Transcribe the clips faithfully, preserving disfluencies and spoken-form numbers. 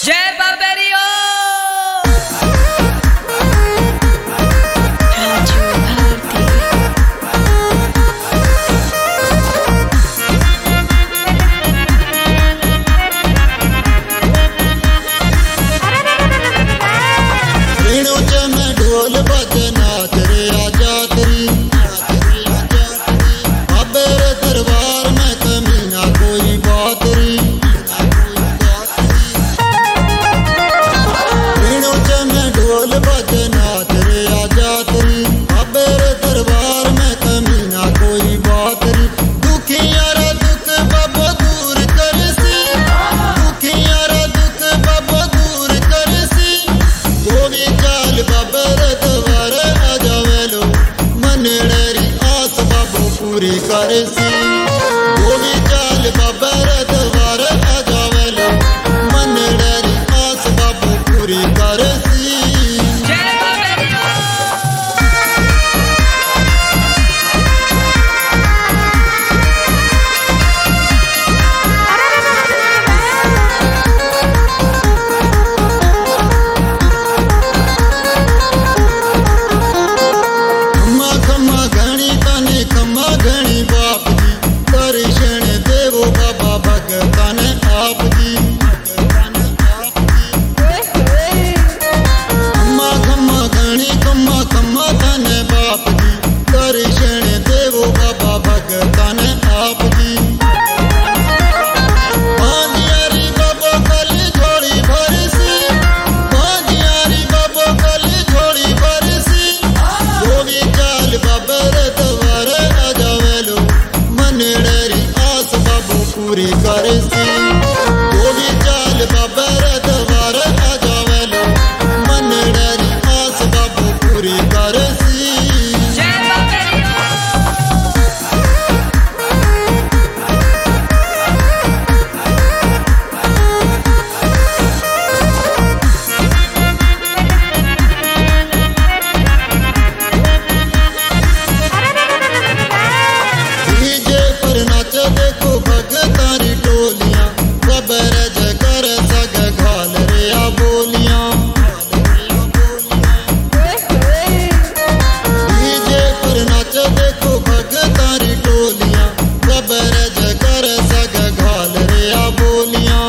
जय बाबेरियो राजू भारती रेणु च में ढोल बजना तेरे आजा तेरी बाबे रे दरबार में कमी ना कोई बात री रेणु च में ढोल बजना तेरे आजा तेरी बाबे रे दरबार में कमी ना कोई बात री दुखिया रा दुख बाबा दूर कर सी दुखिया रा दुख बाबा दूर कर सी गोवी चाल बाबा रे दरबार आ जावेलो मनड़ेरी आस बाबू पूरी कर सी गोवी चाल बाबा रे दरबार आ जावेलो मनड़ेरी आस बाबू पूरी कर सी जय बाबेरियो खम्मा खम्मा घणी तने खम्मा घणी बाप जी दर्शन देवो बाबा भगतान आप जी खम्मा खम्मा घणी खम्मा खम्मा तने बाप जी दर्शन देवो बाबा भगतान आप जी बांधियारी बाबा कल झोली भरसी बांधियारी बाबा कल झोली भरसी गोवी चाल बाबा रे दरबार आ जावेलो मनड़ेरी आस बाबू पूरी कर सी गोवी चाल बाबा रे दरबार आ जावेलो मनड़ेरी आस बाबू पूरी कर सी जय बाबेरियो डीजे पर नाच देखो भगतारी टोलियां खबर जगर सग घाल रे आ बोलियां डीजे पर नाच देखो भगतारी टोलियां खबर जगर सग घाल रे आ बोलियां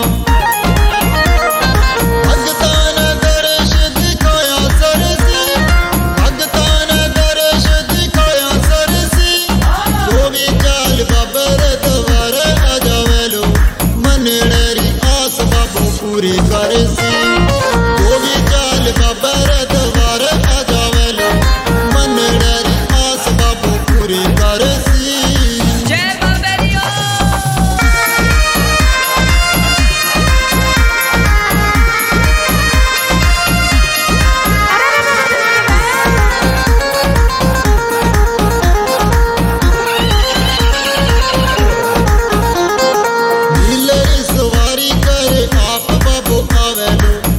भगतान दर्श दिखाया सरसी भगतान दर्श दिखाया सरसी गोवी चाल बाबा रे दरबार आ जावेलो मनड़ेरी आस बाबू पूरी कर सी गोवी चाल बाबा रे दरबार आ जावेलो मनड़ेरी आस बाबू पूरी कर सी जय बाबेरियो नीलरी सवारी कर आप बाबू आवेलो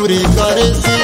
पूरी करे सी।